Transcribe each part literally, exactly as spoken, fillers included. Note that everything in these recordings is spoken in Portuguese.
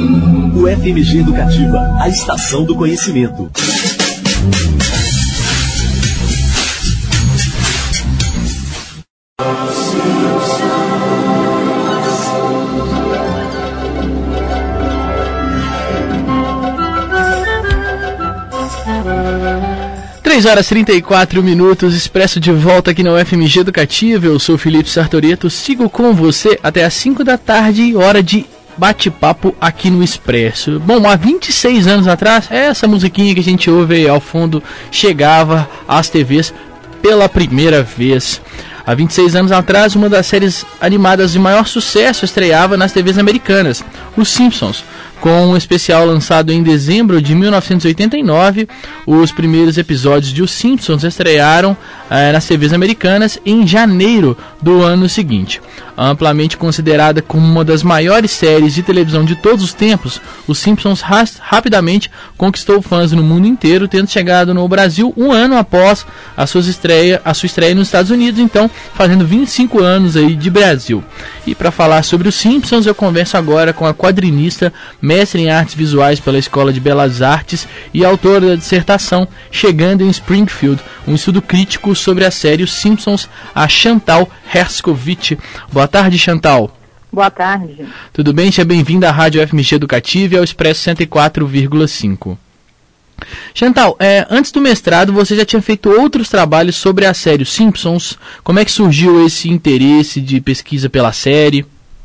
O F M G Educativa, a estação do conhecimento. três horas e trinta e quatro minutos, Expresso de volta aqui na U F M G Educativa. Eu sou Felipe Sartoreto, sigo com você até às cinco da tarde, hora de bate-papo aqui no Expresso. Bom, há vinte e seis anos atrás, essa musiquinha que a gente ouve aí ao fundo chegava às T Vs pela primeira vez. Há vinte e seis anos atrás, uma das séries animadas de maior sucesso estreava nas T Vs americanas, Os Simpsons. Com um especial lançado em dezembro de mil novecentos e oitenta e nove, os primeiros episódios de Os Simpsons estrearam eh, nas T Vs americanas em janeiro do ano seguinte. Amplamente considerada como uma das maiores séries de televisão de todos os tempos, Os Simpsons ra- rapidamente conquistou fãs no mundo inteiro, tendo chegado no Brasil um ano após a sua estreia, a sua estreia nos Estados Unidos, então fazendo vinte e cinco anos aí de Brasil. E para falar sobre Os Simpsons, eu converso agora com a quadrinista, mestre em artes visuais pela Escola de Belas Artes e autora da dissertação Chegando em Springfield, um estudo crítico sobre a série Os Simpsons, a Chantal Herskovich. Boa tarde, Chantal. Boa tarde. Tudo bem? Seja bem-vinda à Rádio F M G Educativa e ao Expresso cento e quatro vírgula cinco. Chantal, é, antes do mestrado você já tinha feito outros trabalhos sobre a série Os Simpsons. Como é que surgiu esse interesse de pesquisa pela série?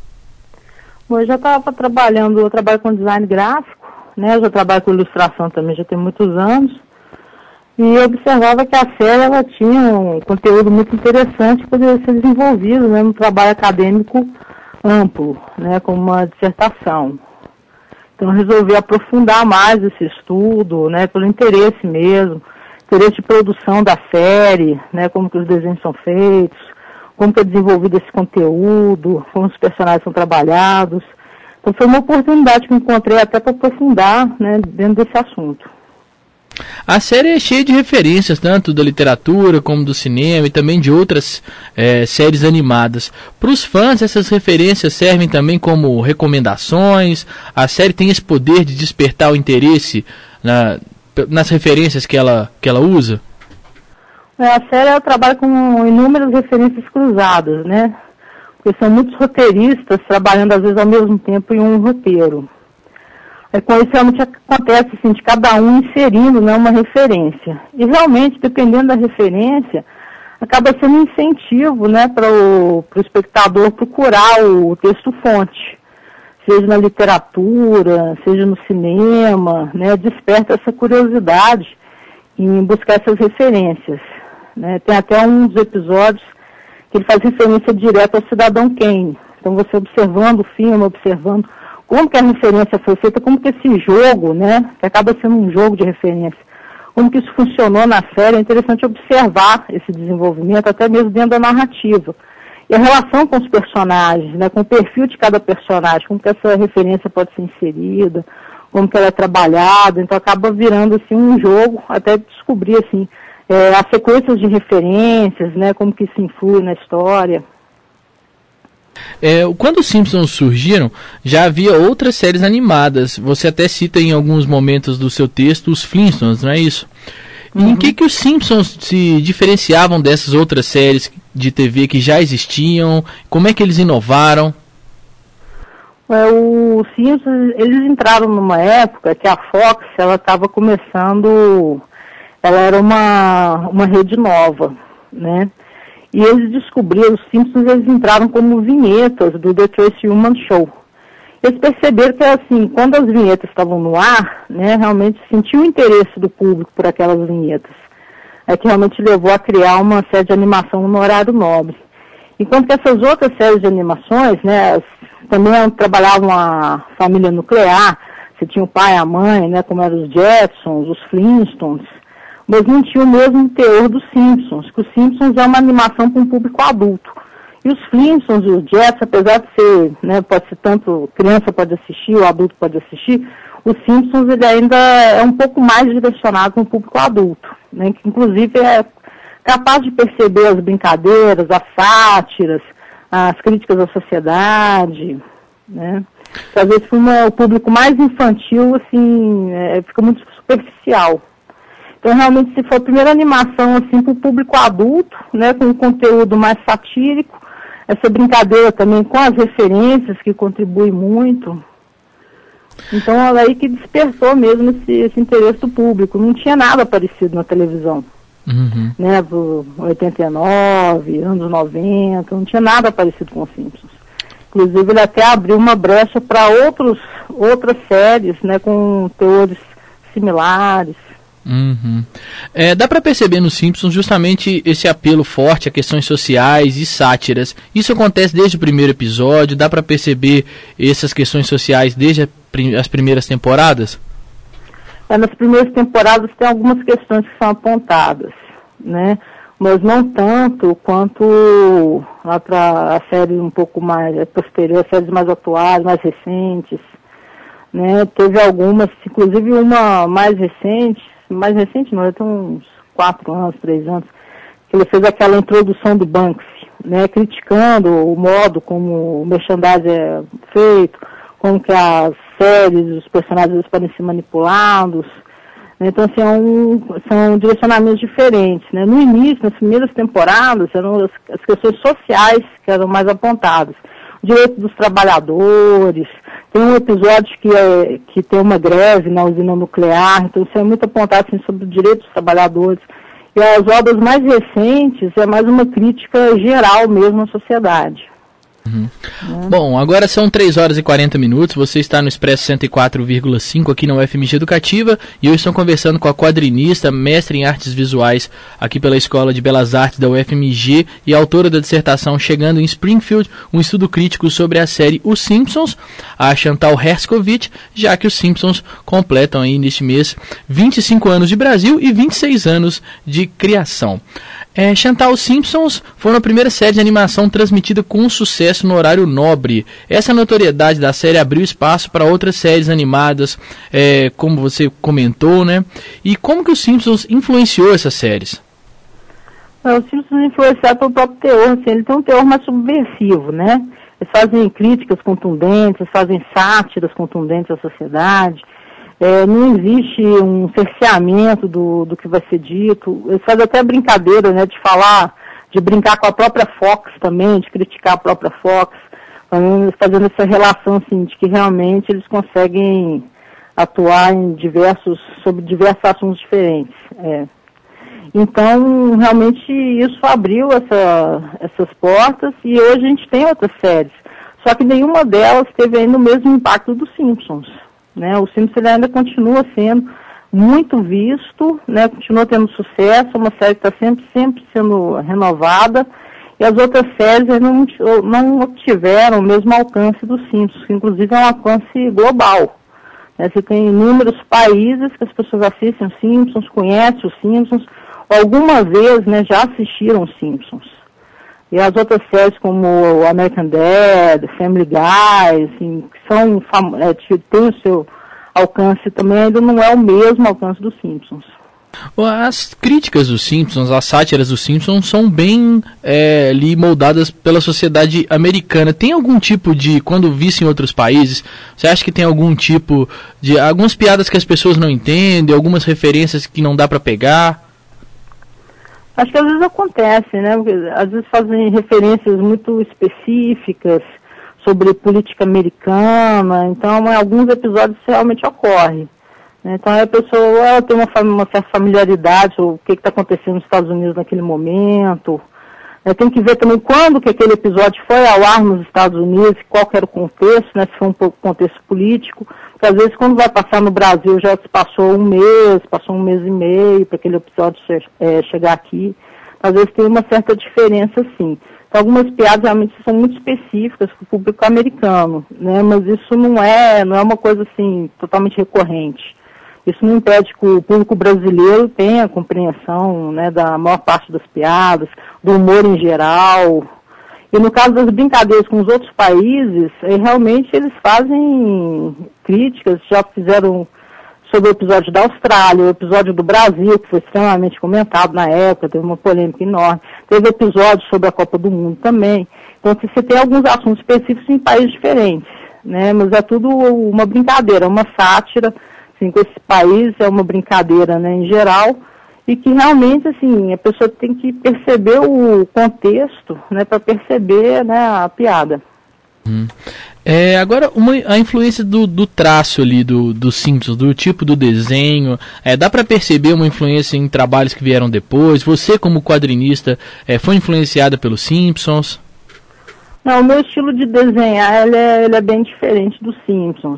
Bom, eu já estava trabalhando, eu trabalho com design gráfico, né? Eu já trabalho com ilustração também, já tem muitos anos. E eu observava que a série ela tinha um conteúdo muito interessante que poderia ser desenvolvido, né, no trabalho acadêmico amplo, né, como uma dissertação. Então eu resolvi aprofundar mais esse estudo, né, pelo interesse mesmo, interesse de produção da série, né, como que os desenhos são feitos, como que é desenvolvido esse conteúdo, como os personagens são trabalhados. Então foi uma oportunidade que eu encontrei até para aprofundar, né, dentro desse assunto. A série é cheia de referências, tanto da literatura como do cinema e também de outras é, séries animadas. Para os fãs, essas referências servem também como recomendações. A série tem esse poder de despertar o interesse na, nas referências que ela, que ela usa? A série ela trabalha com inúmeras referências cruzadas, né? Porque são muitos roteiristas trabalhando às vezes ao mesmo tempo em um roteiro. É, com isso realmente acontece assim, de cada um inserindo, né, uma referência. E realmente, dependendo da referência, acaba sendo um incentivo, né, para o espectador procurar o texto-fonte, seja na literatura, seja no cinema, né, desperta essa curiosidade em buscar essas referências. Né. Tem até um dos episódios que ele faz referência direta ao Cidadão Kane. Então você observando o filme, observando como que a referência foi feita, como que esse jogo, né, que acaba sendo um jogo de referência, como que isso funcionou na série, é interessante observar esse desenvolvimento, até mesmo dentro da narrativa. E a relação com os personagens, né, com o perfil de cada personagem, como que essa referência pode ser inserida, como que ela é trabalhada, então acaba virando assim um jogo, até descobrir assim, é, as sequências de referências, né, como que isso influi na história. É, quando os Simpsons surgiram, já havia outras séries animadas. Você até cita em alguns momentos do seu texto os Flintstones, não é isso? E uhum. Em que, que os Simpsons se diferenciavam dessas outras séries de T V que já existiam? Como é que eles inovaram? É, os Simpsons, eles entraram numa época que a Fox ela estava começando, ela era uma, uma rede nova, né? E eles descobriram, os Simpsons, eles entraram como vinhetas do The Tracy Ullman Show. Eles perceberam que, assim, quando as vinhetas estavam no ar, né, realmente sentiu o interesse do público por aquelas vinhetas. É que realmente levou a criar uma série de animação no horário nobre. Enquanto que essas outras séries de animações, né, também trabalhavam a família nuclear, você tinha o pai, a mãe, né, como eram os Jetsons, os Flintstones, mas não tinha o mesmo teor dos Simpsons, que os Simpsons é uma animação para um público adulto. E os Flintstones e os Jetsons, apesar de ser, né, pode ser tanto criança pode assistir, ou adulto pode assistir, os Simpsons ele ainda é um pouco mais direcionado para um público adulto, né, que inclusive é capaz de perceber as brincadeiras, as sátiras, as críticas à sociedade, né. que às vezes uma, o público mais infantil, assim, é, fica muito superficial. Então, realmente, se for a primeira animação, assim, para o público adulto, né, com um conteúdo mais satírico, essa brincadeira também com as referências, que contribui muito. Então, é aí que despertou mesmo esse, esse interesse do público. Não tinha nada parecido na televisão. Uhum. Né, por oitenta e nove, anos noventa, não tinha nada parecido com os Simpsons. Inclusive, ele até abriu uma brecha para outros outras séries, né, com teores similares. Uhum. É, dá para perceber nos Simpsons justamente esse apelo forte a questões sociais e sátiras. Isso acontece desde o primeiro episódio? Dá para perceber essas questões sociais desde a prim- as primeiras temporadas? É, nas primeiras temporadas tem algumas questões que são apontadas, né? Mas não tanto quanto lá para a série um pouco mais é, posterior, séries mais atuais, mais recentes, né? Teve algumas, inclusive uma mais recente, mais recente não, tem uns quatro anos, três anos, que ele fez aquela introdução do Banksy, né? Criticando o modo como o merchandising é feito, como que as séries, os personagens podem ser manipulados. Então, assim, é um, são direcionamentos diferentes, né? No início, nas primeiras temporadas, eram as, as questões sociais que eram mais apontadas. O direito dos trabalhadores, tem um episódio que, é, que tem uma greve na usina nuclear, então isso é muito apontado assim, sobre o direito dos trabalhadores. E as obras mais recentes é mais uma crítica geral mesmo à sociedade. Uhum. É. Bom, agora são três horas e quarenta minutos, você está no Expresso cento e quatro vírgula cinco aqui na U F M G Educativa e eu estou conversando com a quadrinista, mestre em artes visuais aqui pela Escola de Belas Artes da U F M G e autora da dissertação Chegando em Springfield, um estudo crítico sobre a série Os Simpsons, a Chantal Herskovich, já que os Simpsons completam aí neste mês vinte e cinco anos de Brasil e vinte e seis anos de criação. É, Chantal, os Simpsons foram a primeira série de animação transmitida com sucesso no horário nobre. Essa notoriedade da série abriu espaço para outras séries animadas, é, como você comentou, né? E como que os Simpsons influenciou essas séries? É, os Simpsons influenciaram pelo próprio teor, assim, ele tem um teor mais subversivo, né? Eles fazem críticas contundentes, fazem sátiras contundentes à sociedade. É, não existe um cerceamento do, do que vai ser dito. Eles fazem até brincadeira, né, de falar, de brincar com a própria Fox também, de criticar a própria Fox, fazendo essa relação assim, de que realmente eles conseguem atuar em diversos, sobre diversos assuntos diferentes. É. Então, realmente, isso abriu essa, essas portas e hoje a gente tem outras séries. Só que nenhuma delas teve ainda o mesmo impacto dos Simpsons. Né, o Simpsons ainda continua sendo muito visto, né, continua tendo sucesso, uma série que está sempre, sempre sendo renovada, e as outras séries não, não tiveram o mesmo alcance dos Simpsons, que inclusive é um alcance global. Né, você tem inúmeros países que as pessoas assistem os Simpsons, conhecem os Simpsons, ou alguma vez, né, já assistiram os Simpsons. E as outras séries como American Dad, Family Guy, assim, que são, é, tem o seu alcance também, ainda não é o mesmo alcance dos Simpsons. As críticas dos Simpsons, as sátiras dos Simpsons são bem é, ali moldadas pela sociedade americana. Tem algum tipo de, quando visto em outros países, você acha que tem algum tipo de, algumas piadas que as pessoas não entendem, algumas referências que não dá para pegar? Acho que às vezes acontece, né? Porque às vezes fazem referências muito específicas sobre política americana, então em alguns episódios isso realmente ocorre. Né? Então a pessoa ela tem uma, uma certa familiaridade sobre o que está acontecendo nos Estados Unidos naquele momento. Né? Tem que ver também quando que aquele episódio foi ao ar nos Estados Unidos, qual que era o contexto, né? Se foi um contexto político. Porque às vezes quando vai passar no Brasil já se passou um mês, passou um mês e meio para aquele episódio é, chegar aqui. Às vezes tem uma certa diferença, sim. Então, algumas piadas realmente são muito específicas para o público americano, né? Mas isso não é, não é uma coisa assim totalmente recorrente. Isso não impede que o público brasileiro tenha compreensão, né, da maior parte das piadas, do humor em geral. E no caso das brincadeiras com os outros países, realmente eles fazem críticas, já fizeram sobre o episódio da Austrália, o episódio do Brasil, que foi extremamente comentado na época, teve uma polêmica enorme. Teve episódios sobre a Copa do Mundo também. Então, você tem alguns assuntos específicos em países diferentes, né? Mas é tudo uma brincadeira, uma sátira, assim, com esse país, é uma brincadeira, né, em geral, e que realmente, assim, a pessoa tem que perceber o contexto, né, para perceber, né, a piada. Hum. É, agora, uma, a influência do, do traço ali do, do Simpsons, do tipo do desenho, é, dá para perceber uma influência em trabalhos que vieram depois? Você, como quadrinista, é, foi influenciada pelos Simpsons? Não, o meu estilo de desenhar, ele é, ele é bem diferente dos Simpsons.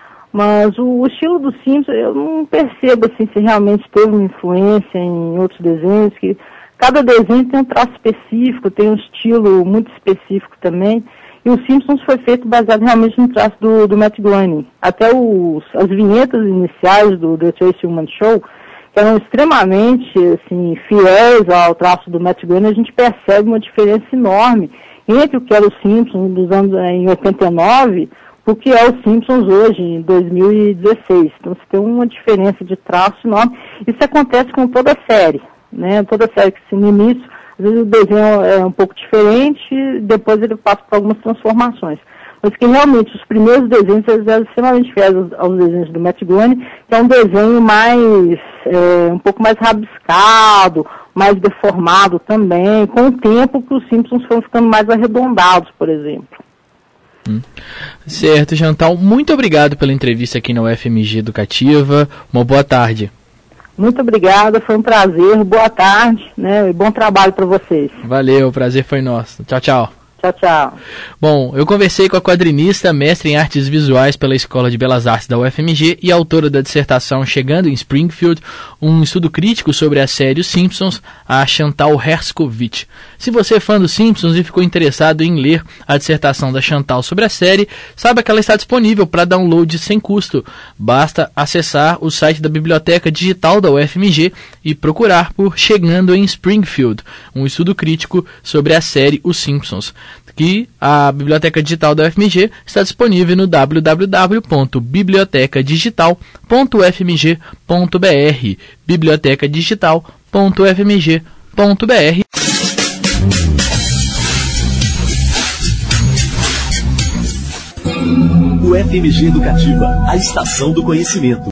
Mas o, o estilo dos Simpsons, eu não percebo, assim, se realmente teve uma influência em outros desenhos, que cada desenho tem um traço específico, tem um estilo muito específico também. E o Simpsons foi feito baseado realmente no traço do, do Matt Groening. Até os, as vinhetas iniciais do The Tracy Ullman Show, que eram extremamente, assim, fiéis ao traço do Matt Groening, a gente percebe uma diferença enorme entre o que era o Simpsons dos anos, em oitenta e nove, o que é o Simpsons hoje, em dois mil e dezesseis. Então você tem uma diferença de traço enorme. Isso acontece com toda a série, né? Toda a série que se no início, às vezes o desenho é um pouco diferente, depois ele passa por algumas transformações. Mas que realmente os primeiros desenhos eles eram extremamente fiéis aos, aos desenhos do Matt Groening, que é um desenho mais, é, um pouco mais rabiscado, mais deformado também, com o tempo que os Simpsons foram ficando mais arredondados, por exemplo. Hum. Certo, Chantal, muito obrigado pela entrevista aqui na U F M G Educativa. Uma boa tarde. Muito obrigada, foi um prazer, boa tarde, né, e bom trabalho para vocês. Valeu, o prazer foi nosso. Tchau, tchau. Tchau, tchau. Bom, eu conversei com a quadrinista, mestre em artes visuais pela Escola de Belas Artes da U F M G e autora da dissertação Chegando em Springfield, um estudo crítico sobre a série Os Simpsons, a Chantal Herskovich. Se você é fã dos Simpsons e ficou interessado em ler a dissertação da Chantal sobre a série, saiba que ela está disponível para download sem custo. Basta acessar o site da Biblioteca Digital da U F M G e procurar por Chegando em Springfield, um estudo crítico sobre a série Os Simpsons, que a Biblioteca Digital da U F M G está disponível no w w w ponto biblioteca digital ponto u f m g ponto b r, biblioteca digital ponto u f m g ponto b r. U F M G Educativa, a estação do conhecimento.